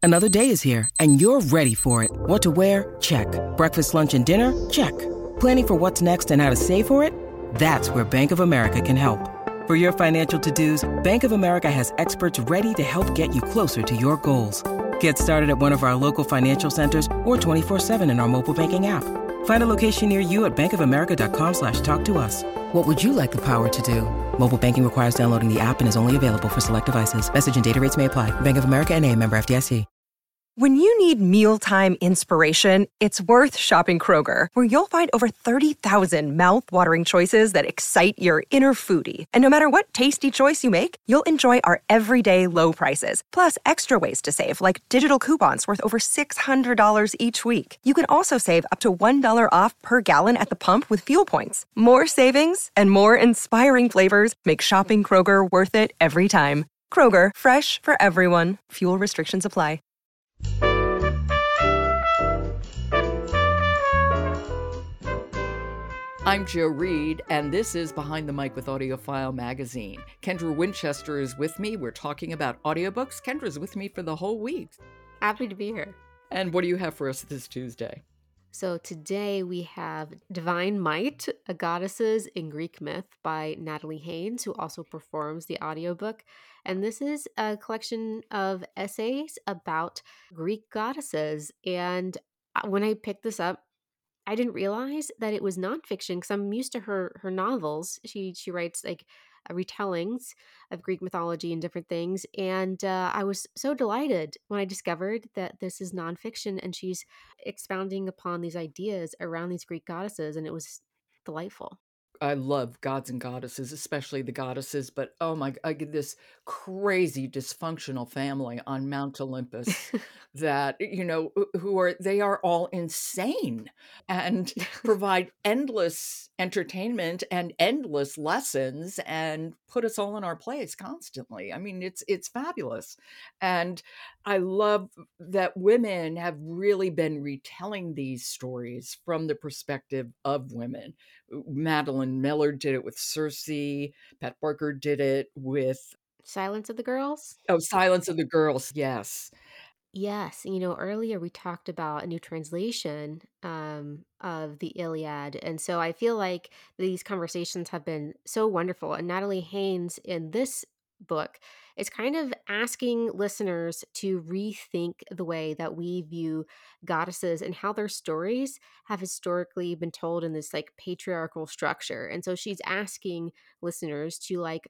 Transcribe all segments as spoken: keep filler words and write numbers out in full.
Another day is here, and you're ready for it. What to wear? Check. Breakfast, lunch, and dinner? Check. Planning for what's next and how to save for it? That's where Bank of America can help. For your financial to-dos, Bank of America has experts ready to help get you closer to your goals. Get started at one of our local financial centers or twenty-four seven in our mobile banking app. Find a location near you at bankofamerica.com slash talk to us. What would you like the power to do? Mobile banking requires downloading the app and is only available for select devices. Message and data rates may apply. Bank of America N A, member F D I C. When you need mealtime inspiration, it's worth shopping Kroger, where you'll find over thirty thousand mouth-watering choices that excite your inner foodie. And no matter what tasty choice you make, you'll enjoy our everyday low prices, plus extra ways to save, like digital coupons worth over six hundred dollars each week. You can also save up to one dollar off per gallon at the pump with fuel points. More savings and more inspiring flavors make shopping Kroger worth it every time. Kroger, fresh for everyone. Fuel restrictions apply. I'm Jo Reed, and this is Behind the Mic with AudioFile Magazine. Kendra Winchester is with me. We're talking about audiobooks. Kendra's with me for the whole week. Happy to be here. And what do you have for us this Tuesday? So today we have Divine Might, A Goddesses in Greek Myth by Natalie Haynes, who also performs the audiobook. And this is a collection of essays about Greek goddesses. And when I picked this up, I didn't realize that it was nonfiction because I'm used to her her novels. She she writes like uh, retellings of Greek mythology and different things. And uh, I was so delighted when I discovered that this is nonfiction and she's expounding upon these ideas around these Greek goddesses. And it was delightful. I love gods and goddesses, especially the goddesses, but oh my, I get this crazy dysfunctional family on Mount Olympus that, you know, who are, they are all insane and provide endless entertainment and endless lessons and put us all in our place constantly. I mean, it's, it's fabulous. And I love that women have really been retelling these stories from the perspective of women. Madeline Miller did it with Circe. Pat Barker did it with Silence of the Girls? Oh, Silence of the Girls, yes. Yes. You know, earlier we talked about a new translation um, of the Iliad. And so I feel like these conversations have been so wonderful. And Natalie Haynes in this book is kind of asking listeners to rethink the way that we view goddesses and how their stories have historically been told in this like patriarchal structure. And so she's asking listeners to like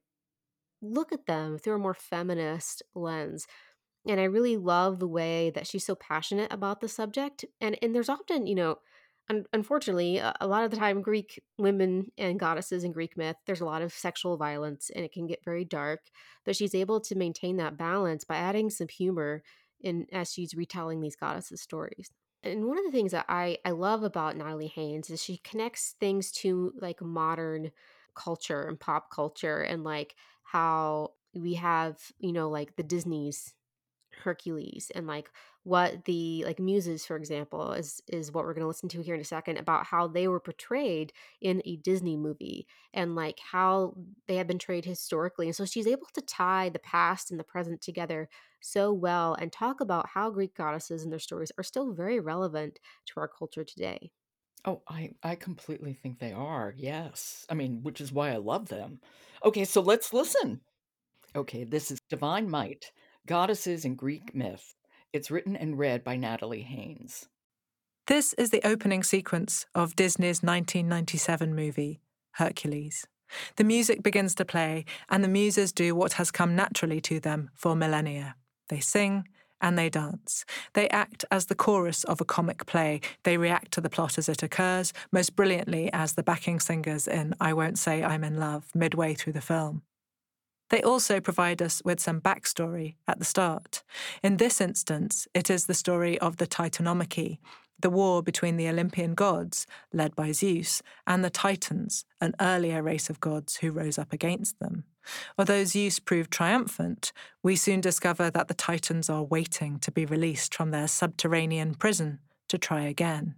look at them through a more feminist lens. And I really love the way that she's so passionate about the subject. And and there's often, you know, un- unfortunately, a, a lot of the time, Greek women and goddesses in Greek myth, there's a lot of sexual violence and it can get very dark. But she's able to maintain that balance by adding some humor in as she's retelling these goddesses' stories. And one of the things that I, I love about Natalie Haynes is she connects things to like modern culture and pop culture and like how we have, you know, like the Disney's Hercules and like what the like muses, for example, is is what we're going to listen to here in a second about how they were portrayed in a Disney movie and like how they have been portrayed historically. And so she's able to tie the past and the present together so well and talk about how Greek goddesses and their stories are still very relevant to our culture today. Oh, I, I completely think they are, yes. I mean, which is why I love them. Okay, so let's listen. Okay, this is Divine Might, Goddesses in Greek Myth. It's written and read by Natalie Haynes. This is the opening sequence of Disney's nineteen ninety-seven movie, Hercules. The music begins to play, and the muses do what has come naturally to them for millennia. They sing and they dance. They act as the chorus of a comic play. They react to the plot as it occurs, most brilliantly as the backing singers in I Won't Say I'm in Love midway through the film. They also provide us with some backstory at the start. In this instance, it is the story of the Titanomachy, the war between the Olympian gods, led by Zeus, and the Titans, an earlier race of gods who rose up against them. Although Zeus proved triumphant, we soon discover that the Titans are waiting to be released from their subterranean prison to try again.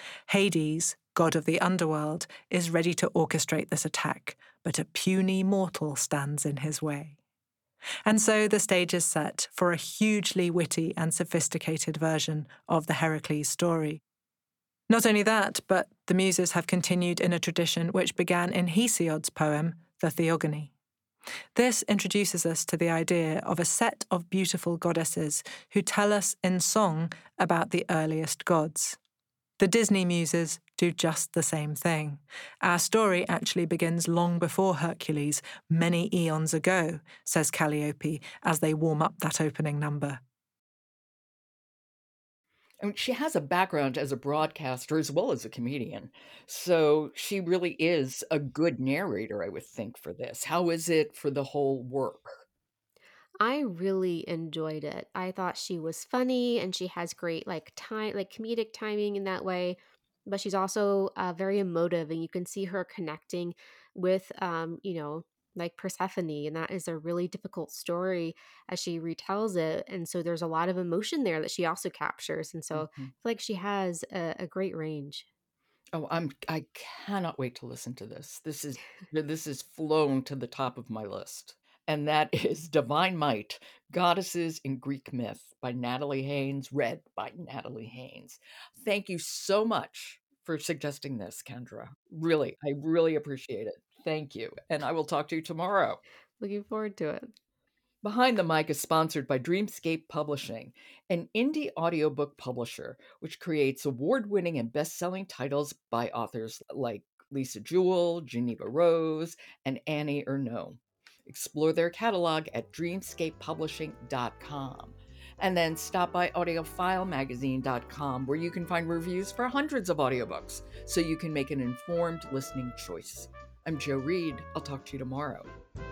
Hades, god of the underworld, is ready to orchestrate this attack, but a puny mortal stands in his way. And so the stage is set for a hugely witty and sophisticated version of the Heracles story. Not only that, but the Muses have continued in a tradition which began in Hesiod's poem, the Theogony. This introduces us to the idea of a set of beautiful goddesses who tell us in song about the earliest gods. The Disney Muses do just the same thing. Our story actually begins long before Hercules, many eons ago, says Calliope as they warm up that opening number. I mean, she has a background as a broadcaster as well as a comedian. So she really is a good narrator, I would think, for this. How is it for the whole work? I really enjoyed it. I thought she was funny and she has great like time like comedic timing in that way, but she's also uh, very emotive and you can see her connecting with um, you know, like Persephone, and that is a really difficult story as she retells it, and so there's a lot of emotion there that she also captures, and so I Mhm. feel like she has a, a great range. Oh, I'm I cannot wait to listen to this. This is this is flown to the top of my list. And that is Divine Might: Goddesses in Greek Myth by Natalie Haynes, read by Natalie Haynes. Thank you so much for suggesting this, Kendra. Really, I really appreciate it. Thank you. And I will talk to you tomorrow. Looking forward to it. Behind the Mic is sponsored by Dreamscape Publishing, an indie audiobook publisher which creates award-winning and best-selling titles by authors like Lisa Jewell, Geneva Rose, and Annie Ernaux. Explore their catalog at dreamscape publishing dot com. And then stop by audiophile magazine dot com, where you can find reviews for hundreds of audiobooks so you can make an informed listening choice. I'm Jo Reed. I'll talk to you tomorrow.